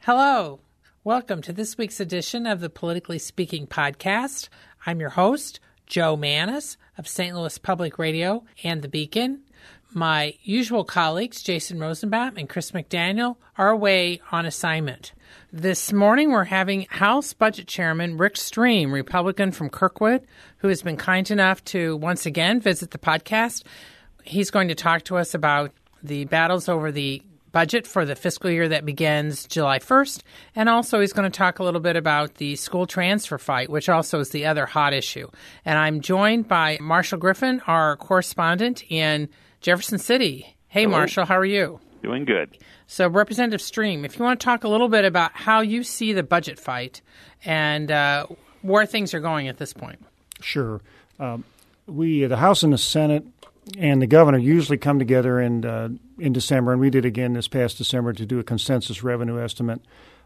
Hello. Welcome to this week's edition of the Politically Speaking podcast. I'm your host, Joe Mannis of St. Louis Public Radio and The Beacon. My usual colleagues, Jason Rosenbaum and Chris McDaniel, are away on assignment. This morning, we're having House Budget Chairman Rick Stream, Republican from Kirkwood, who has been kind enough to once again visit the podcast. He's going to talk to us about the battles over the budget for the fiscal year that begins July 1st, and also he's going to talk a little bit about the school transfer fight, which also is the other hot issue. And I'm joined by Marshall Griffin, our correspondent in Jefferson City. Hey, Hello. Marshall, how are you? Doing good. So, Representative Stream, if you want to talk a little bit about how you see the budget fight and where things are going at this point. Sure. The House and the Senate and the governor usually come together in December, and we did again this past December to do a consensus revenue estimate.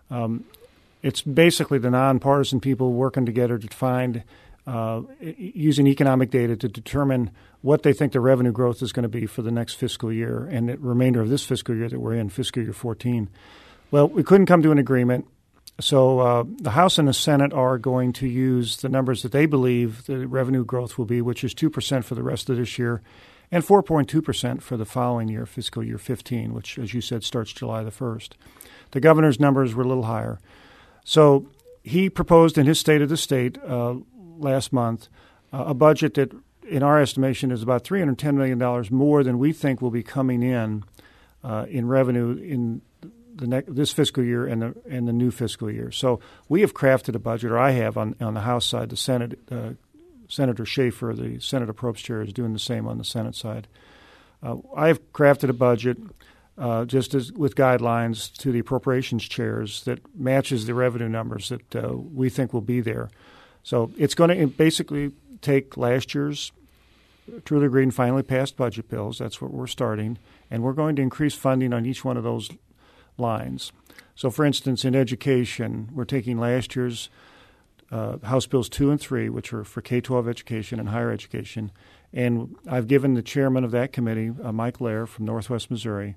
It's basically the nonpartisan people working together to find, using economic data to determine what they think the revenue growth is going to be for the next fiscal year and the remainder of this fiscal year that we're in, fiscal year 14. Well, we couldn't come to an agreement. So the House and the Senate are going to use the numbers that they believe the revenue growth will be, which is 2% for the rest of this year and 4.2% for the following year, fiscal year 15, which, as you said, starts July the 1st. The governor's numbers were a little higher. So he proposed in his State of the State last month a budget that, in our estimation, is about $310 million more than we think will be coming in revenue in this fiscal year and the new fiscal year. So we have crafted a budget, or I have on the House side. The Senate, Senator Schaefer, the Senate Appropriations Chair, is doing the same on the Senate side. I have crafted a budget just as with guidelines to the appropriations chairs that matches the revenue numbers that we think will be there. So it's going to basically take last year's truly agreed and finally passed budget bills. That's what we're starting. And we're going to increase funding on each one of those lines. So, for instance, in education, we're taking last year's House Bills 2 and 3, which are for K-12 education and higher education, and I've given the chairman of that committee, Mike Lair from Northwest Missouri,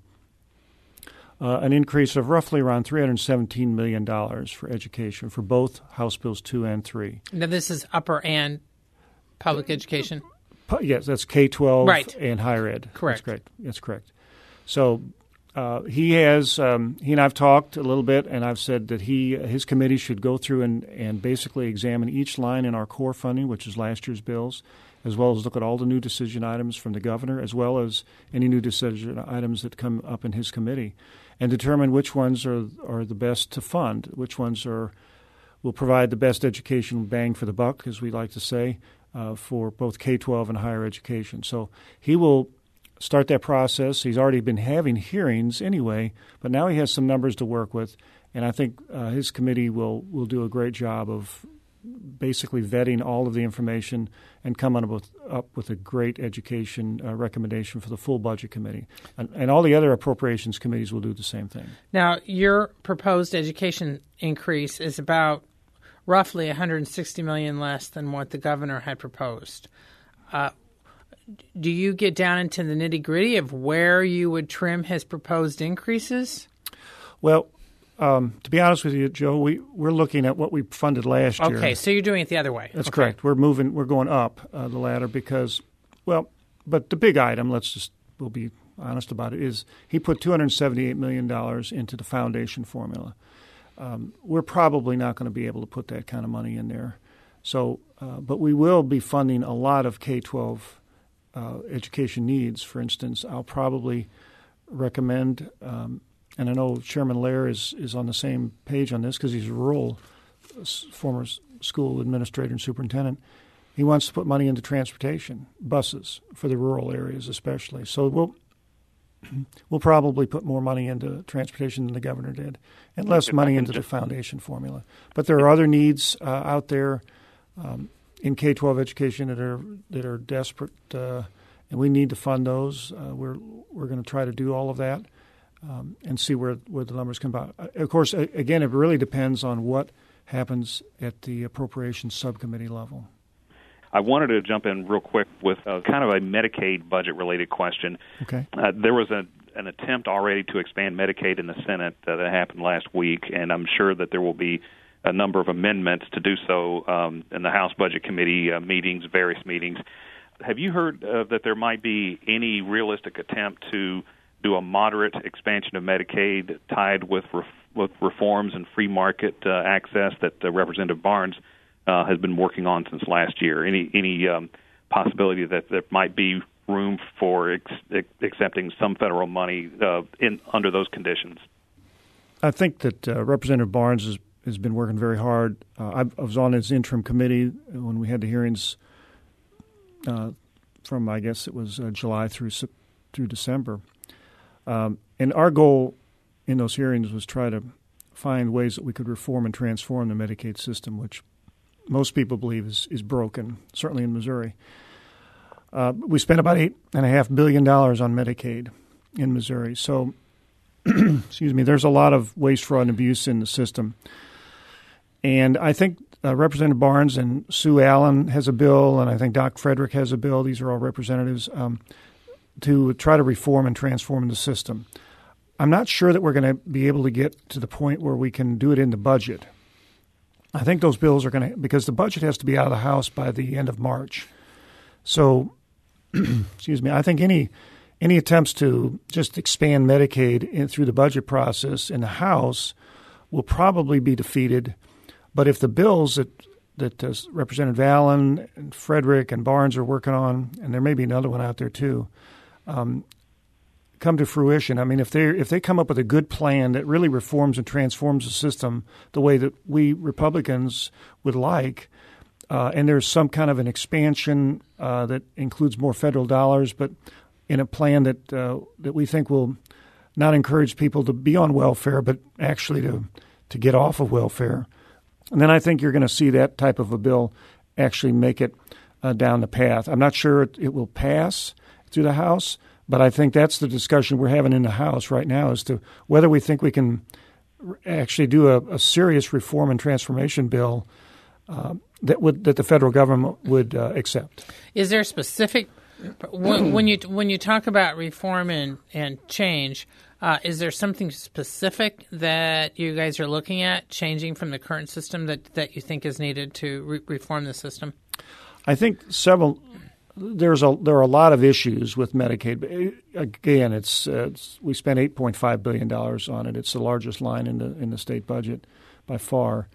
an increase of roughly around $317 million for education for both House Bills 2 and 3. Now, this is upper and public education? Yes, that's K-12 right. And higher ed. Correct. That's correct. So he and I've talked a little bit, and I've said that his committee should go through and basically examine each line in our core funding, which is last year's bills, as well as look at all the new decision items from the governor, as well as any new decision items that come up in his committee, and determine which ones are the best to fund, which ones will provide the best educational bang for the buck, as we like to say, for both K-12 and higher education. So he will start that process. He's already been having hearings anyway, but now he has some numbers to work with, and I think his committee will do a great job of basically vetting all of the information and come up with a great education recommendation for the full budget committee. And all the other appropriations committees will do the same thing. Now, your proposed education increase is about roughly $160 million less than what the governor had proposed. Do you get down into the nitty-gritty of where you would trim his proposed increases? Well, to be honest with you, Joe, we're looking at what we funded last year. Okay, so you're doing it the other way. That's correct. We're going up the ladder because, but the big item, we'll be honest about it, is he put $278 million into the foundation formula. We're probably not going to be able to put that kind of money in there. So, but we will be funding a lot of K-12 education needs. For instance, I'll probably recommend, and I know Chairman Lair is on the same page on this because he's a rural former school administrator and superintendent. He wants to put money into transportation, buses for the rural areas especially. So we'll probably put more money into transportation than the governor did, and less money into the foundation formula. But there are other needs out there in K-12 education that are desperate, and we need to fund those. We're going to try to do all of that and see where the numbers come out. Of course, again, it really depends on what happens at the appropriations subcommittee level. I wanted to jump in real quick with kind of a Medicaid budget-related question. Okay. There was an attempt already to expand Medicaid in the Senate that happened last week, and I'm sure that there will be a number of amendments to do so in the House Budget Committee meetings, various meetings. Have you heard that there might be any realistic attempt to do a moderate expansion of Medicaid tied with reforms and free market access that Representative Barnes has been working on since last year? Any possibility that there might be room for accepting some federal money under those conditions? I think that Representative Barnes has been working very hard. I was on his interim committee when we had the hearings from, I guess it was July through December. And our goal in those hearings was try to find ways that we could reform and transform the Medicaid system, which most people believe is broken, certainly in Missouri. We spent about $8.5 billion on Medicaid in Missouri. So, excuse me, there's a lot of waste, fraud, and abuse in the system. And I think Representative Barnes and Sue Allen has a bill, and I think Doc Frederick has a bill. These are all representatives to try to reform and transform the system. I'm not sure that we're going to be able to get to the point where we can do it in the budget. I think those bills are going to, because the budget has to be out of the House by the end of March. So, excuse me, I think any attempts to just expand Medicaid through the budget process in the House will probably be defeated. But if the bills that Representative Allen and Frederick and Barnes are working on, and there may be another one out there too, come to fruition. I mean, if they come up with a good plan that really reforms and transforms the system the way that we Republicans would like, and there's some kind of an expansion that includes more federal dollars, but in a plan that we think will not encourage people to be on welfare, but actually to get off of welfare, and then I think you're going to see that type of a bill actually make it down the path. I'm not sure it will pass through the House, but I think that's the discussion we're having in the House right now as to whether we think we can actually do a serious reform and transformation bill that the federal government would accept. Is there specific when you talk about reform and change? Is there something specific that you guys are looking at changing from the current system that you think is needed to reform the system? I think several. There are a lot of issues with Medicaid. But again, we spent $8.5 billion on it. It's the largest line in the state budget by far.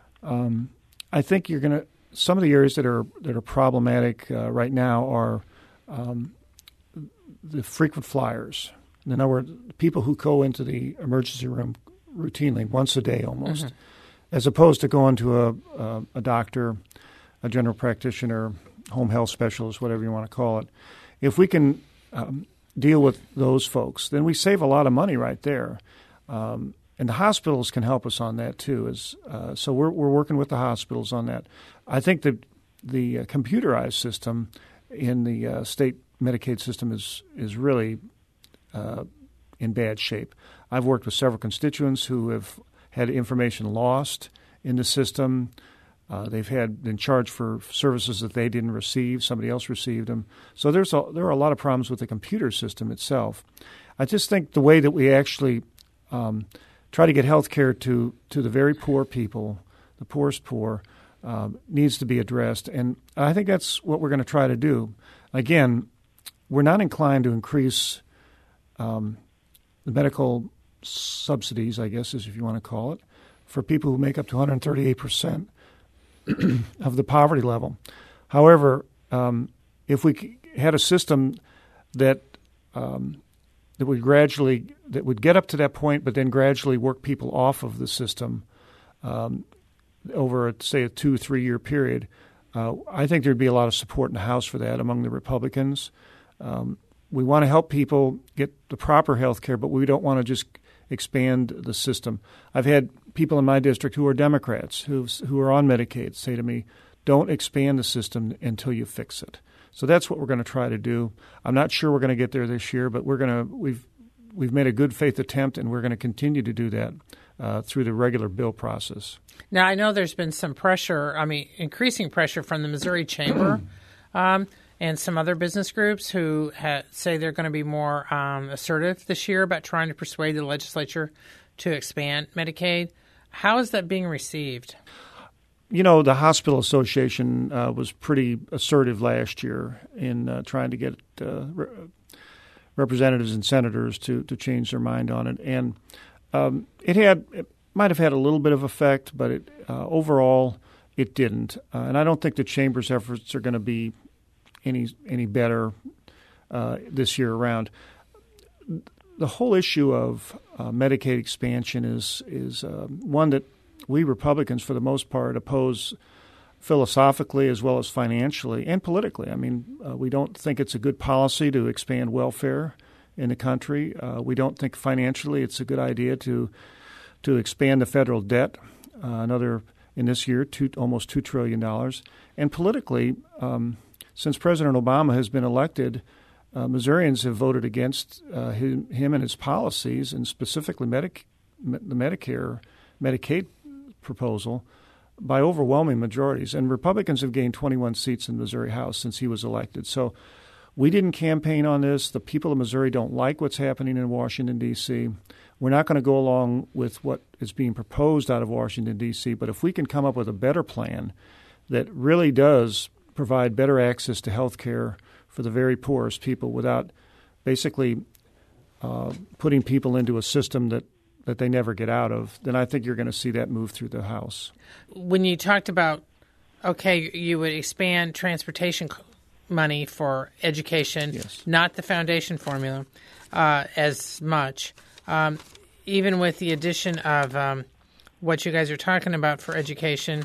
I think you're going to some of the areas that are problematic right now are the frequent flyers. In other words, people who go into the emergency room routinely, once a day almost, as opposed to going to a doctor, a general practitioner, home health specialist, whatever you want to call it. If we can deal with those folks, then we save a lot of money right there. And the hospitals can help us on that too. So we're working with the hospitals on that. I think that the computerized system in the state Medicaid system is really in bad shape. I've worked with several constituents who have had information lost in the system. They've been charged for services that they didn't receive. Somebody else received them. So there are a lot of problems with the computer system itself. I just think the way that we actually try to get health care to the very poor people, the poorest poor, needs to be addressed. And I think that's what we're going to try to do. Again, we're not inclined to increase the medical subsidies, I guess, is if you want to call it, for people who make up to 138% of the poverty level. However, if we had a system that would get up to that point, but then gradually work people off of the system over, say, a 2-3 year period, I think there'd be a lot of support in the House for that among the Republicans. We want to help people get the proper health care, but we don't want to just expand the system. I've had people in my district who are Democrats who are on Medicaid say to me, don't expand the system until you fix it. So that's what we're going to try to do. I'm not sure we're going to get there this year, but we've made a good faith attempt, and we're going to continue to do that through the regular bill process. Now, I know there's been some pressure, increasing pressure from the Missouri Chamber. and some other business groups who say they're going to be more assertive this year about trying to persuade the legislature to expand Medicaid. How is that being received? You know, the Hospital Association was pretty assertive last year in trying to get representatives and senators to change their mind on it. And it might have had a little bit of effect, but overall it didn't. And I don't think the Chamber's efforts are going to be any better this year around. The whole issue of Medicaid expansion is one that we Republicans, for the most part, oppose philosophically as well as financially and politically. I mean, we don't think it's a good policy to expand welfare in the country. We don't think financially it's a good idea to expand the federal debt, in this year, almost $2 trillion. And politically, since President Obama has been elected, Missourians have voted against him and his policies, and specifically the Medicaid proposal, by overwhelming majorities. And Republicans have gained 21 seats in the Missouri House since he was elected. So we didn't campaign on this. The people of Missouri don't like what's happening in Washington, D.C. We're not going to go along with what is being proposed out of Washington, D.C., but if we can come up with a better plan that really does provide better access to health care for the very poorest people without basically putting people into a system that they never get out of, then I think you're going to see that move through the House. When you talked about, you would expand transportation money for education, yes, not the foundation formula as much, even with the addition of what you guys are talking about for education,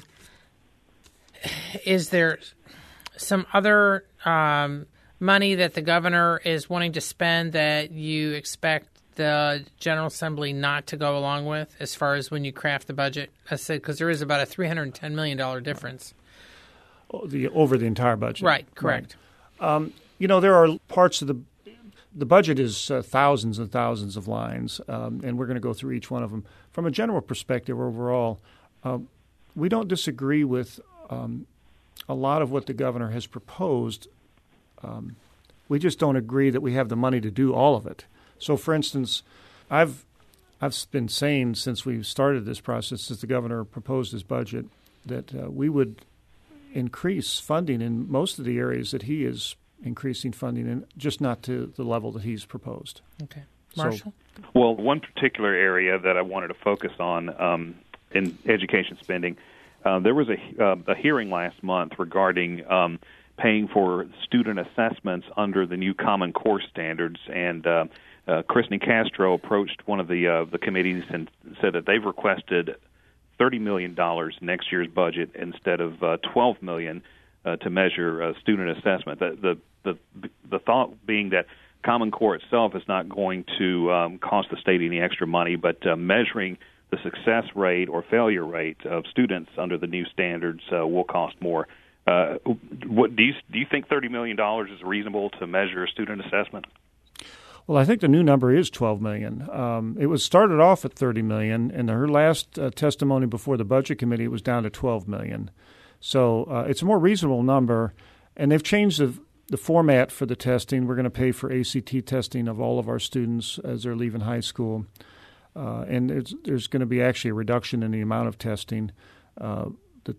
is there some other money that the governor is wanting to spend that you expect the General Assembly not to go along with as far as when you craft the budget? I said, because there is about a $310 million difference. Over the entire budget. Right, correct. Right. There are parts of the budget is thousands and thousands of lines, and we're going to go through each one of them. From a general perspective overall, we don't disagree with a lot of what the governor has proposed. We just don't agree that we have the money to do all of it. So, for instance, I've been saying since we started this process, since the governor proposed his budget, that we would increase funding in most of the areas that he is increasing funding in, just not to the level that he's proposed. Okay. Marshall? Well, one particular area that I wanted to focus on in education spending, there was a hearing last month regarding paying for student assessments under the new Common Core standards, and Kristen Castro approached one of the committees and said that they've requested $30 million in next year's budget instead of $12 million to measure student assessment. The thought being that Common Core itself is not going to cost the state any extra money, but measuring the success rate or failure rate of students under the new standards will cost more. What do you think $30 million is reasonable to measure student assessment? Well, I think the new number is $12 million. It was started off at $30 million, and her last testimony before the Budget Committee was down to $12 million. So it's a more reasonable number, and they've changed the format for the testing. We're going to pay for ACT testing of all of our students as they're leaving high school, and there's going to be actually a reduction in the amount of testing that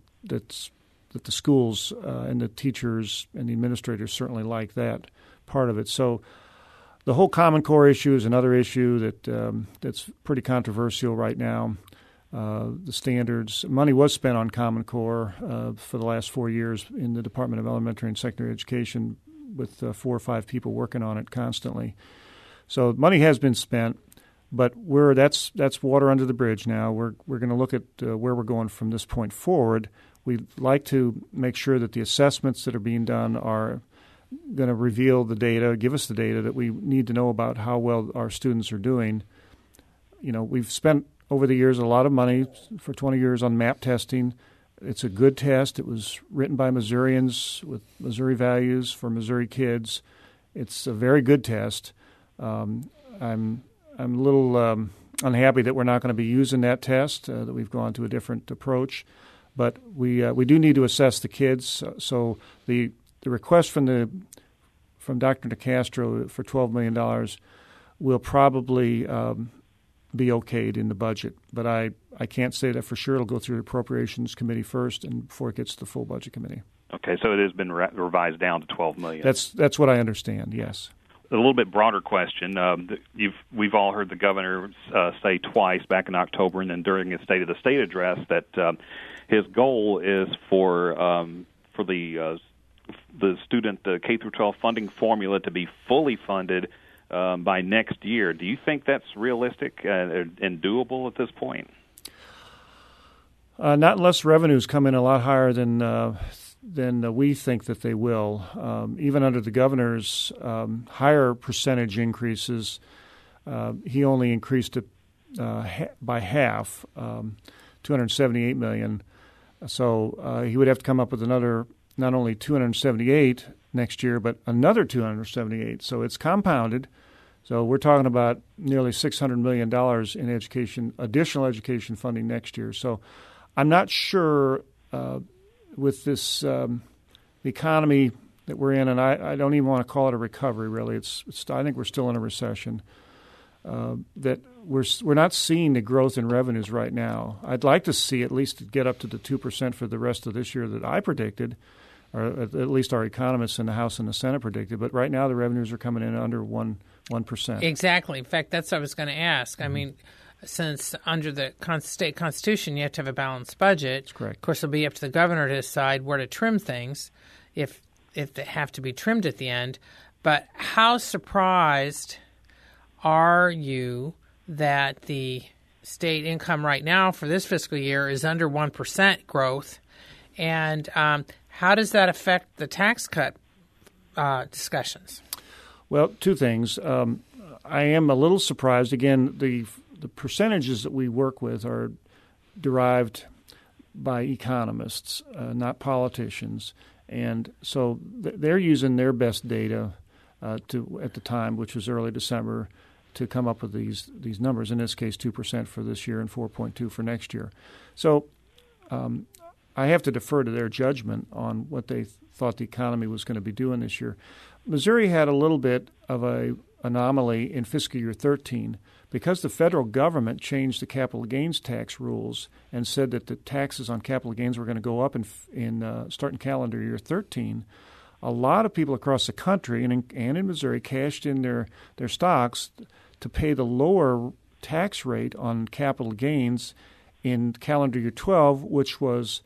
the schools and the teachers and the administrators certainly like that part of it. So the whole Common Core issue is another issue that's pretty controversial right now. The standards, money was spent on Common Core for the last 4 years in the Department of Elementary and Secondary Education with 4 or 5 people working on it constantly. So money has been spent, but that's water under the bridge now. We're going to look at where we're going from this point forward. We'd like to make sure that the assessments that are being done are going to reveal the data, give us the data that we need to know about how well our students are doing. We've spent over the years a lot of money for 20 years on MAP testing. It's a good test. It was written by Missourians with Missouri values for Missouri kids. It's a very good test. I'm a little unhappy that we're not going to be using that test, that we've gone to a different approach. But we do need to assess the kids. So the request from Dr. DeCastro for $12 million will probably be okayed in the budget. But I can't say that for sure. It'll go through the Appropriations Committee first and before it gets to the full Budget Committee. Okay, so it has been revised down to $12 million. That's what I understand, yes. A little bit broader question. We've all heard the governor say twice back in October and then during his State of the State address that his goal is for the student K through 12 funding formula to be fully funded by next year. Do you think that's realistic and doable at this point? Not unless revenues come in a lot higher than we think that they will. Even under the governor's higher percentage increases, he only increased it by half, $278 million. So he would have to come up with another, not only 278 next year, but another 278. So it's compounded. So we're talking about nearly $600 million in additional education funding next year. So I'm not sure with this the economy that we're in, and I don't even want to call it a recovery. Really, I think we're still in a recession. That we're not seeing the growth in revenues right now. I'd like to see at least get up to the 2% for the rest of this year that I predicted, or at least our economists in the House and the Senate predicted. But right now, the revenues are coming in under 1%. Exactly. In fact, that's what I was going to ask. I mean, since under the state constitution you have to have a balanced budget. That's correct. Of course, it'll be up to the governor to decide where to trim things, if they have to be trimmed at the end. But how surprised are you that the state income right now for this fiscal year is under 1% growth? And how does that affect the tax cut discussions? Well, two things. I am a little surprised. Again, the percentages that we work with are derived by economists, not politicians. And so they're using their best data at the time, which was early December, to come up with these numbers. In this case, 2% for this year and 4.2% for next year. So I have to defer to their judgment on what they thought the economy was going to be doing this year. Missouri had a little bit of an anomaly in fiscal year 13 because the federal government changed the capital gains tax rules and said that the taxes on capital gains were going to go up in starting calendar year 13. A lot of people across the country and in Missouri cashed in their stocks to pay the lower tax rate on capital gains in calendar year 12, which was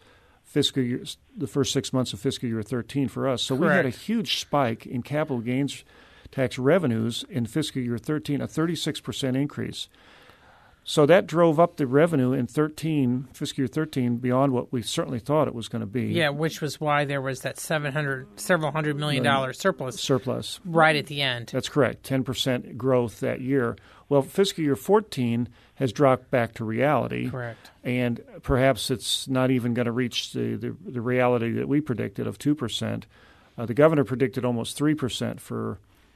the first 6 months of fiscal year 13 for us. So Correct. We had a huge spike in capital gains tax revenues in fiscal year 13, a 36% increase. So that drove up the revenue in fiscal year 13, beyond what we certainly thought it was going to be. Yeah, which was why there was that several $100 million surplus right at the end. That's correct, 10% growth that year. Well, fiscal year 14 has dropped back to reality. Correct. And perhaps it's not even going to reach the reality that we predicted of 2%. The governor predicted almost 3% for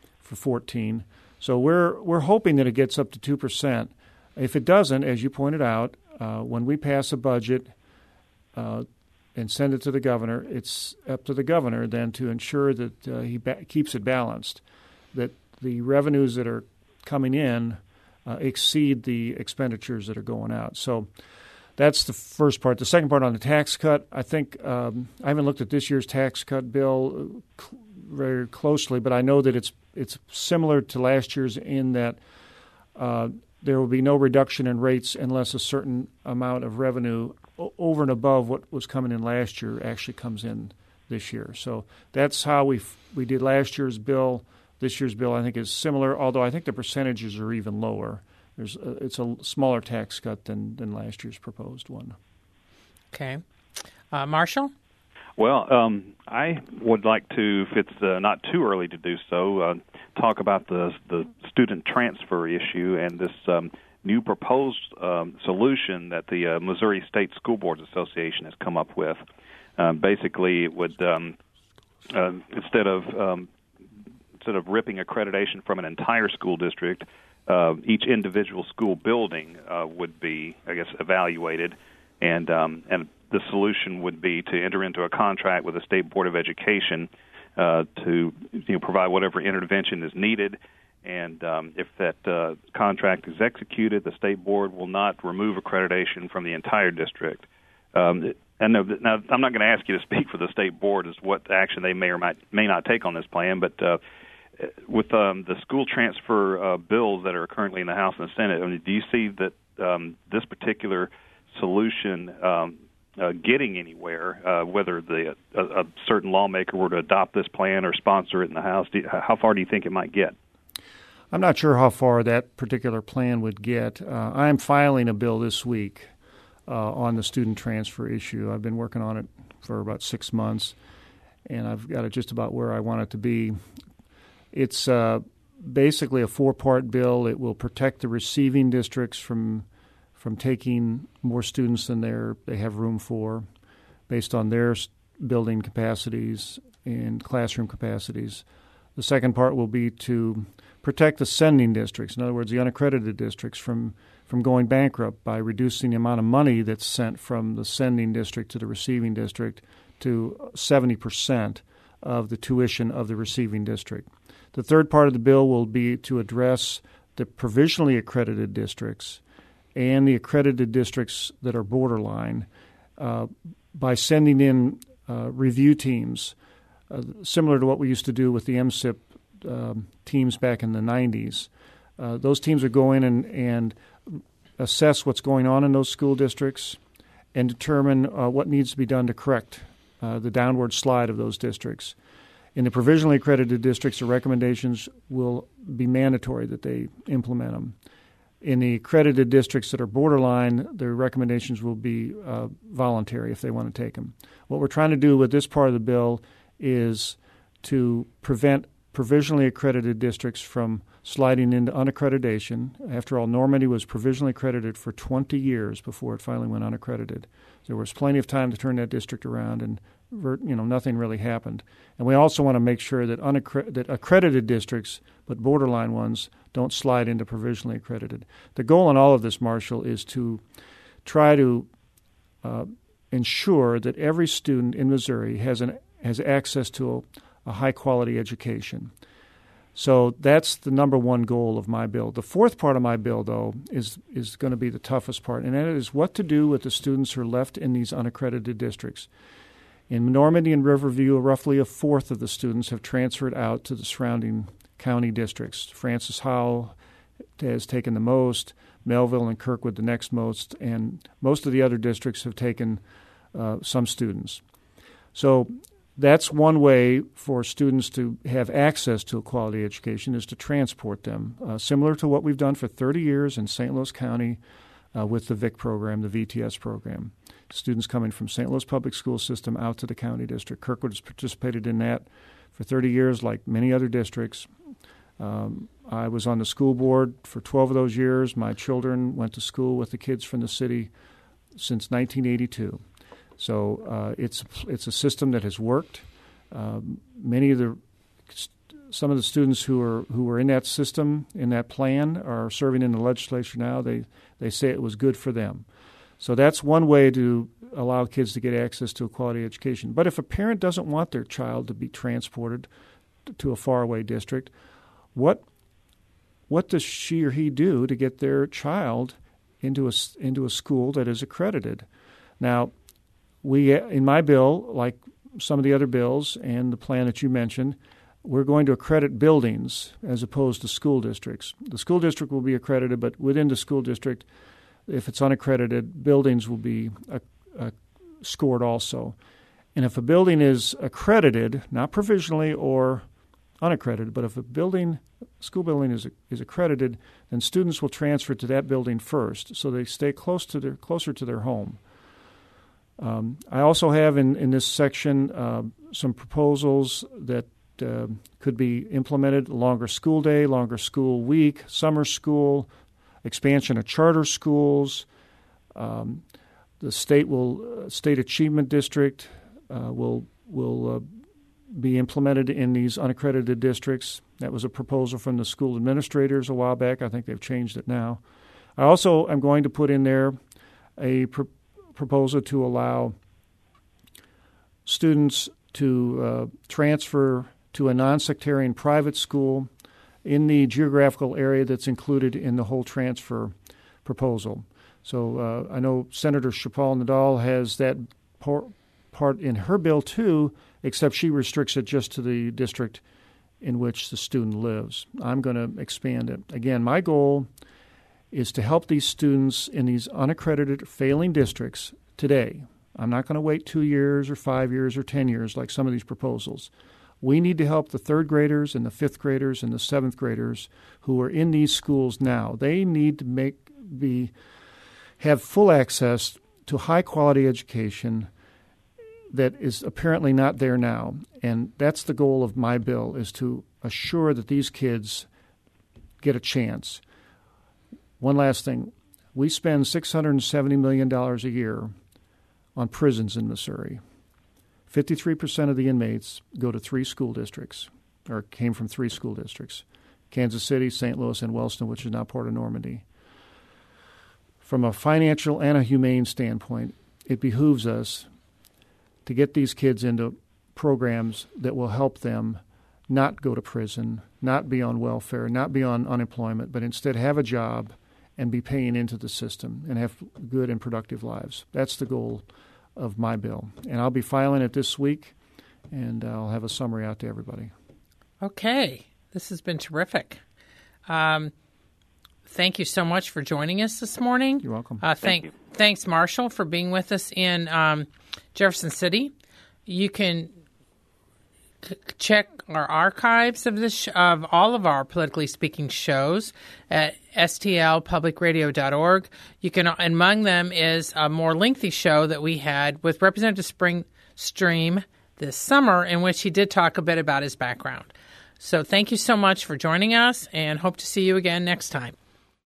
14. So we're hoping that it gets up to 2%. If it doesn't, as you pointed out, when we pass a budget and send it to the governor, it's up to the governor then to ensure that he keeps it balanced, that the revenues that are coming in exceed the expenditures that are going out. So that's the first part. The second part on the tax cut, I think I haven't looked at this year's tax cut bill very closely, but I know that it's similar to last year's in that there will be no reduction in rates unless a certain amount of revenue over and above what was coming in last year actually comes in this year. So that's how we did last year's bill. This year's bill, I think, is similar, although I think the percentages are even lower. It's a smaller tax cut than last year's proposed one. Okay. Marshall? Well, I would like to, if it's not too early to do so, talk about the student transfer issue and this new proposed solution that the Missouri State School Boards Association has come up with. Basically, it would instead of ripping accreditation from an entire school district, each individual school building would be, I guess, evaluated, and the solution would be to enter into a contract with the State Board of Education to provide whatever intervention is needed. And if that contract is executed, the state board will not remove accreditation from the entire district. I know that, now, I'm not going to ask you to speak for the state board as what action they may or may not take on this plan, but with the school transfer bills that are currently in the House and the Senate, I mean, do you see that this particular solution getting anywhere, whether a certain lawmaker were to adopt this plan or sponsor it in the House? How far do you think it might get? I'm not sure how far that particular plan would get. I'm filing a bill this week on the student transfer issue. I've been working on it for about 6 months, and I've got it just about where I want it to be. It's basically a 4-part bill. It will protect the receiving districts from taking more students than they have room for based on their building capacities and classroom capacities. The second part will be to protect the sending districts, in other words, the unaccredited districts, from going bankrupt by reducing the amount of money that's sent from the sending district to the receiving district to 70% of the tuition of the receiving district. The third part of the bill will be to address the provisionally accredited districts and the accredited districts that are borderline by sending in review teams, similar to what we used to do with the MSIP teams back in the 90s. Those teams would go in and assess what's going on in those school districts and determine what needs to be done to correct the downward slide of those districts. In the provisionally accredited districts, the recommendations will be mandatory that they implement them. In the accredited districts that are borderline, the recommendations will be voluntary if they want to take them. What we're trying to do with this part of the bill is to prevent provisionally accredited districts from sliding into unaccreditation. After all, Normandy was provisionally accredited for 20 years before it finally went unaccredited. There was plenty of time to turn that district around, and nothing really happened. And we also want to make sure that that accredited districts, but borderline ones, don't slide into provisionally accredited. The goal in all of this, Marshall, is to try to ensure that every student in Missouri has access to a high-quality education. So that's the number one goal of my bill. The fourth part of my bill, though, is going to be the toughest part, and that is what to do with the students who are left in these unaccredited districts. In Normandy and Riverview, roughly a fourth of the students have transferred out to the surrounding county districts. Francis Howell has taken the most, Melville and Kirkwood the next most, and most of the other districts have taken some students. So that's one way for students to have access to a quality education, is to transport them, similar to what we've done for 30 years in St. Louis County with the VIC program, the VTS program. Students coming from St. Louis Public School System out to the county district. Kirkwood has participated in that for 30 years, like many other districts. I was on the school board for 12 of those years. My children went to school with the kids from the city since 1982. So it's a system that has worked. Some of the students who were in that system, in that plan, are serving in the legislature now. They say it was good for them. So that's one way to allow kids to get access to a quality education. But if a parent doesn't want their child to be transported to a faraway district, what does she or he do to get their child into a school that is accredited? Now, we, in my bill, like some of the other bills and the plan that you mentioned, we're going to accredit buildings as opposed to school districts. The school district will be accredited, but within the school district, if it's unaccredited, buildings will be scored also. And if a building is accredited, not provisionally or unaccredited, but if school building is accredited, then students will transfer to that building first, so they stay closer to their home. I also have in this section some proposals that could be implemented: longer school day, longer school week, summer school, expansion of charter schools. The state achievement district will be implemented in these unaccredited districts. That was a proposal from the school administrators a while back. I think they've changed it now. I also am going to put in there a proposal to allow students to transfer to a non-sectarian private school in the geographical area that's included in the whole transfer proposal. So I know Senator Shapal Nadal has that part in her bill too, except she restricts it just to the district in which the student lives. I'm going to expand it. Again, my goal is to help these students in these unaccredited failing districts today. I'm not going to wait 2 years or 5 years or 10 years like some of these proposals. We need to help the third graders and the fifth graders and the seventh graders who are in these schools now. They need to have full access to high-quality education that is apparently not there now. And that's the goal of my bill, is to assure that these kids get a chance. One last thing. We spend $670 million a year on prisons in Missouri. 53% of the inmates go to 3 school districts, or came from 3 school districts: Kansas City, St. Louis, and Wellston, which is now part of Normandy. From a financial and a humane standpoint, it behooves us to get these kids into programs that will help them not go to prison, not be on welfare, not be on unemployment, but instead have a job and be paying into the system and have good and productive lives. That's the goal of my bill. And I'll be filing it this week, and I'll have a summary out to everybody. Okay. This has been terrific. Thank you so much for joining us this morning. You're welcome. Thank you. Thanks, Marshall, for being with us in Jefferson City. You can check our archives of all of our Politically Speaking shows at stlpublicradio.org. You can, among them is a more lengthy show that we had with Representative Springstream this summer, in which he did talk a bit about his background. So thank you so much for joining us, and hope to see you again next time.